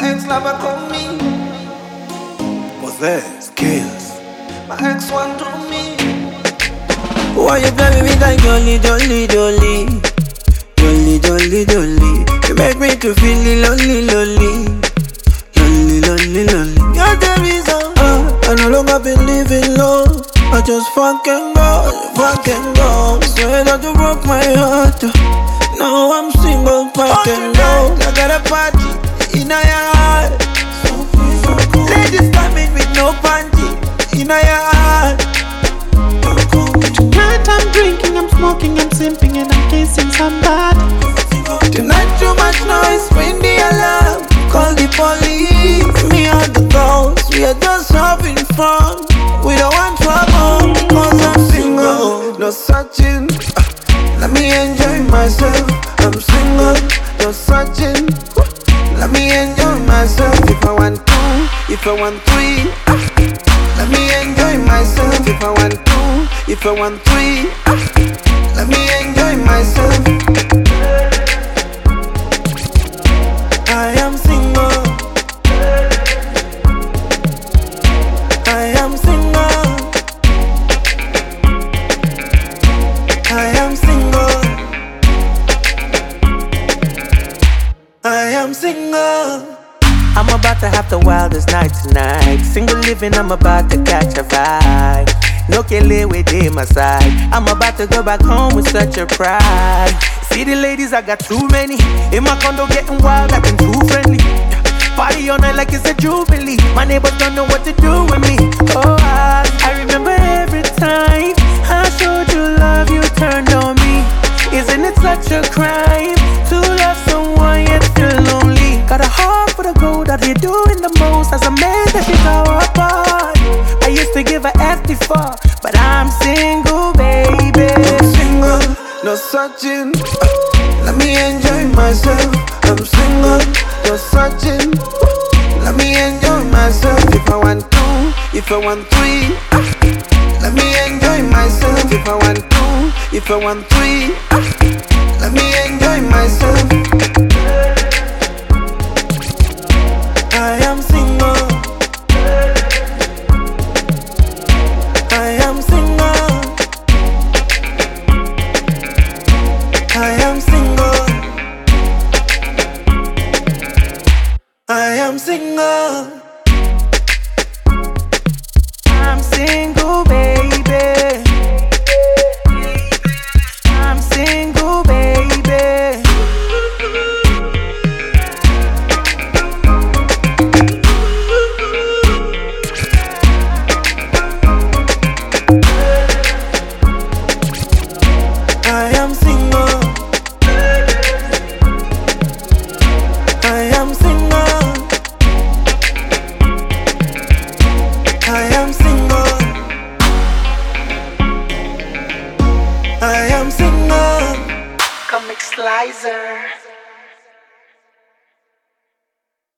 ex-lover call me. Possess, skills. My ex want to me. Why you play me like dolly, dolly, dolly? Dolly, dolly, dolly. You make me to feel lonely, lonely. Lonely, lonely, lonely. You're the reason I no longer believe in love. I just fucking go. Swear that you broke my heart. Now I'm single, fucking go. I got a party in a yard. Ladies coming with no panty in a yard. Tonight I'm drinking, I'm smoking, I'm simping, and I'm kissing somebody. Tonight too much noise, ring the alarm, call the police. Me and the girls, we are just having fun. We don't want trouble, cause I'm single. No searching, let me enjoy myself. I'm single, no searching. Let me enjoy myself. If I want two, if I want three, let me enjoy myself. If I want two, if I want three, let me enjoy myself. I am single. I am single. I am single. I am single. I'm about to have the wildest night tonight. Single living, I'm about to catch a vibe. No kele within my side. I'm about to go back home with such a pride. See the ladies, I got too many. In my condo getting wild, I've been too friendly. Party all night like it's a jubilee. My neighbors don't know what to do with me. Oh, I remember every time I showed you love, you turned on me. Isn't it such a crime to love someone yet still lonely? Got a heart for the gold, that you're doing the most. As a man that you go apart. I used to give a FD4, but I'm single, baby. Single, no searching. Let me enjoy myself. I'm single, no searching. Let me enjoy myself. If I want two, if I want three, let me enjoy myself. If I want two, if I want three, let me enjoy myself. I am single. I am single. I am single. I am single. I'm single, baby. I'm single, baby. I am single. I am single. I am single. I am single. Comic Slicer.